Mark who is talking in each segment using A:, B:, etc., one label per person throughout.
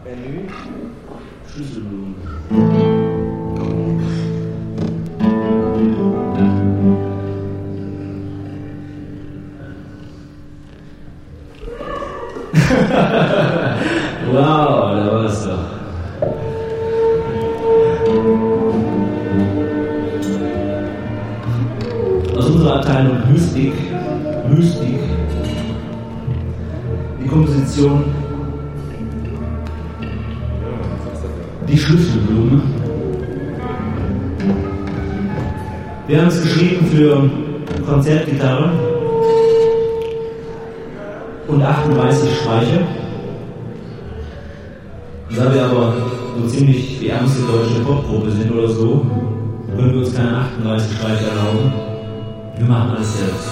A: Menü, Schlüsselblumen.
B: Wow, da war es doch. Aus unserer Abteilung Mystik, die Komposition Die Schlüsselblume. Wir haben es geschrieben für Konzertgitarre und 38 Streicher. Da wir aber so ziemlich die ärmste deutsche Popgruppe sind oder so, können wir uns keine 38 Streicher erlauben. Wir machen alles selbst.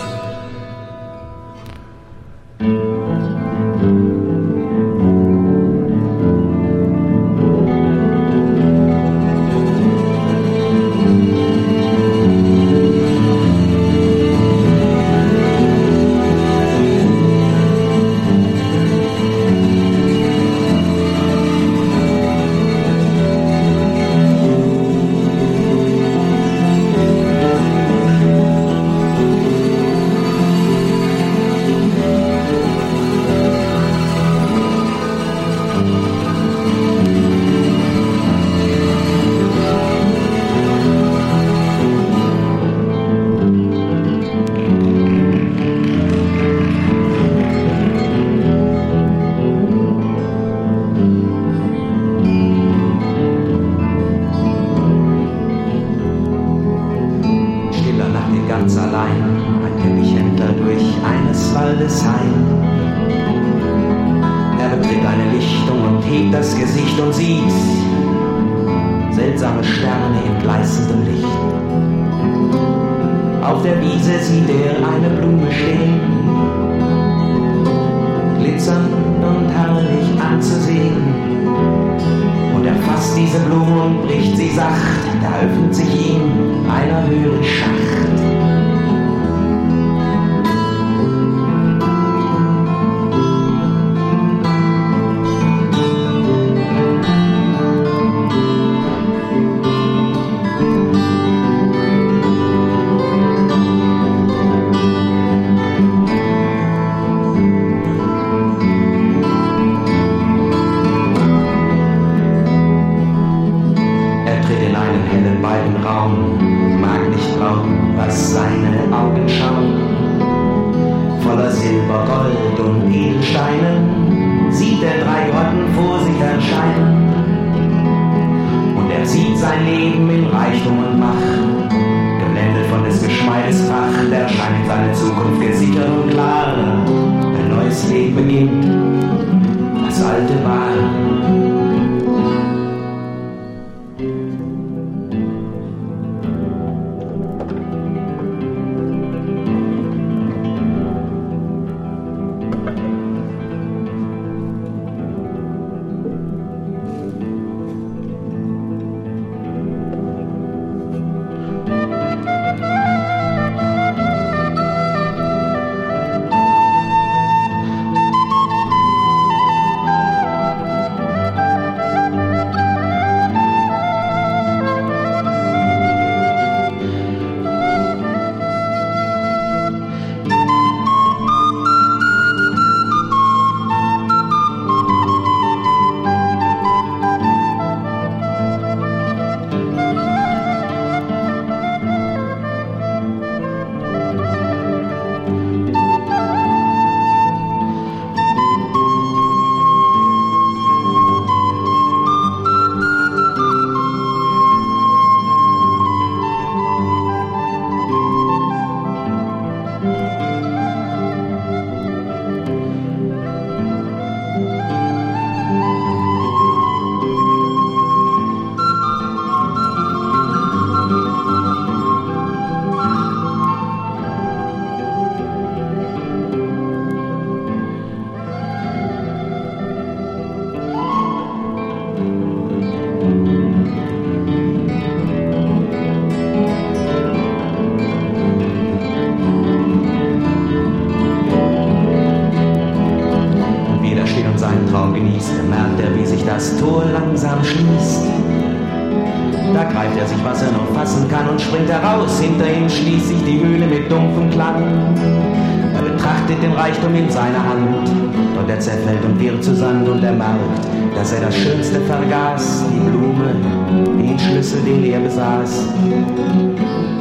C: merkt er, wie sich das Tor langsam schließt. Da greift er sich, was er noch fassen kann, und springt heraus. Hinter ihm schließt sich die Höhle mit dumpfem Klang. Er betrachtet den Reichtum in seiner Hand, und er zerfällt und wird zu Sand, und er merkt, dass er das Schönste vergaß, die Blume, den Schlüssel, den er besaß.